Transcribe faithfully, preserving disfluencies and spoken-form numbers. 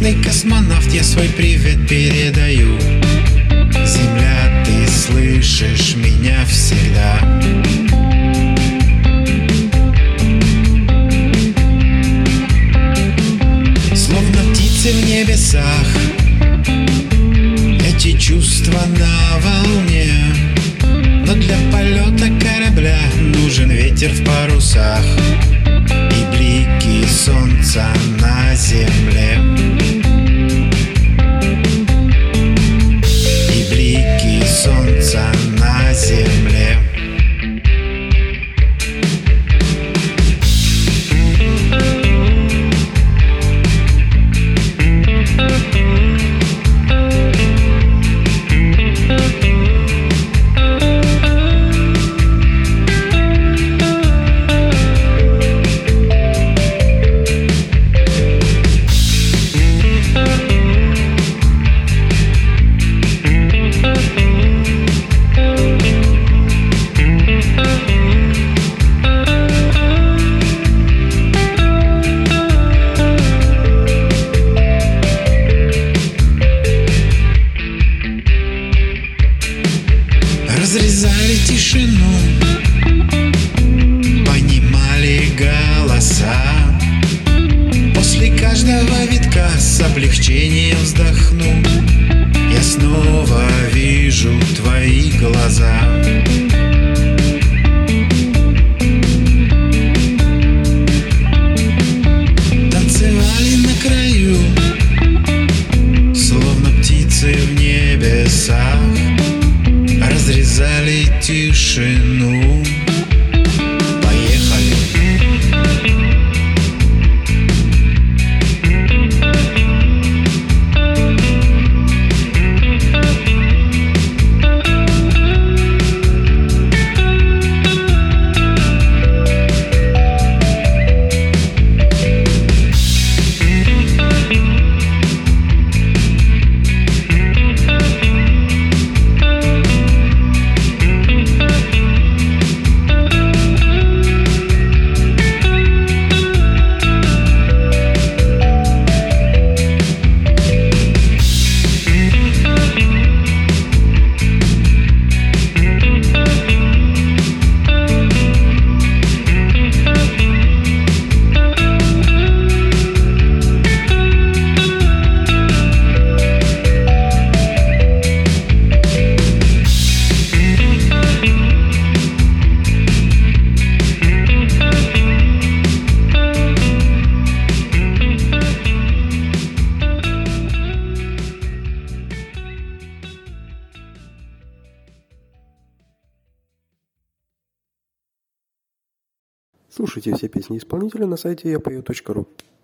Бравый космонавт, я свой привет передаю. Земля, ты слышишь меня всегда. Словно птицы в небесах, эти чувства на волне. Но для полета корабля нужен ветер в парусах и блики солнца на земле. И блики солнца на земле. Разрезали тишину, понимали голоса. После каждого витка с облегчением вздохну. Я снова вижу твои глаза. Танцевали на краю, словно птицы в небесах. Разрезали тишину. Поехали. Слушайте все песни исполнителя на сайте я пою точка ру.